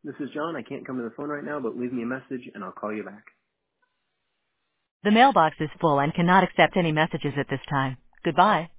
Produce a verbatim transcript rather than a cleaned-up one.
This is John. I can't come to the phone right now, but leave me a message and I'll call you back. The mailbox is full and cannot accept any messages at this time. Goodbye.